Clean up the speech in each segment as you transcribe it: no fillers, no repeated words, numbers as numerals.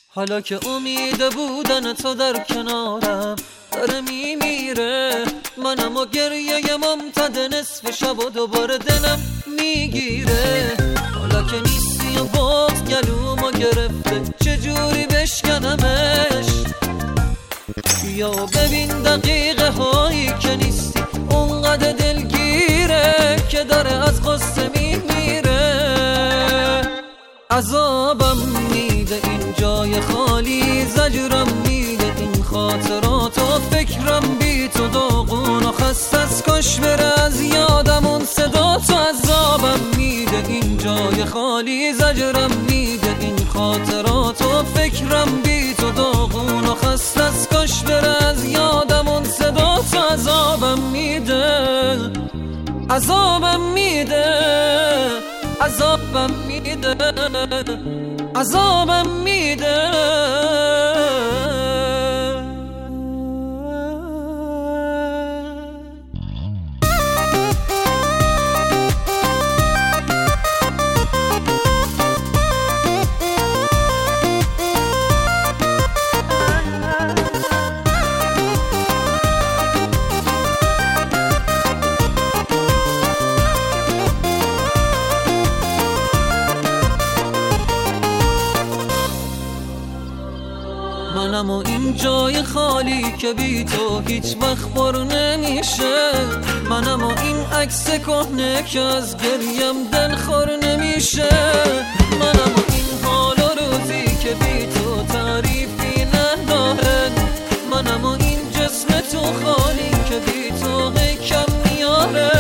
حالا که امید بودن تو در کنارم داره میمیره، منم و گریه ممتد نصف شب و دوباره دلم میگیره. حالا که نیستی و باز گلومو گرفته چجوری بشکنمش؟ بیا ببین دقیقه هایی که نیستی اونقدر دلگیره که داره از غصه میمیره. عذابم میده این جای خالی، زجرم میده این خاطرات و فکرم بی تو داغون و خسته است، کاش بره از یادم اون صدا تو. عذابم میده این جای خالی، زجرم میده این خاطرات و فکرم بی تو داغون و خسته است، کاش بره از یادم اون صدا تو. عذابم میده، عذابم میده، عذابم میده، عذابم میده. منم و این جای خالی که بی تو هیچ وقت پر نمیشه، منم و این عکس کهنه که از گریم دلخور نمیشه، منم و این حال و روزی که بی تو تعریفی نداره، منم و این جسم تو خالی که بی تو کم میاره.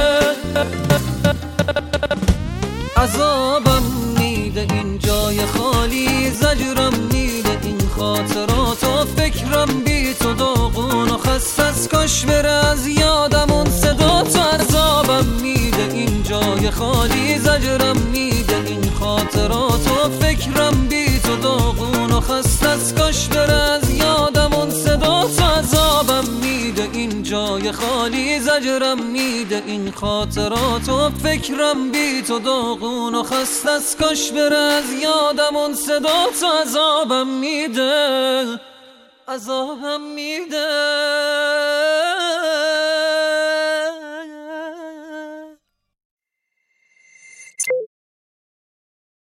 عذابم میده این جای خالی، زجرم میده این خاطرات و فکرم بی تو داغون و خسته است، کاش بره از یادم اون صدا تو. عذابم میده این جای خالی، زجرم میده این خاطرات و فکرم بی تو داغون و خسته است، کاش بره از یادم اون صدا تو. عذابم میده این جای خالی، زجرم میده این خاطرات و فکرم بی تو داغون و خسته است، کاش بره از یادم اون صدا تو. عذابم میده، عذابم میده.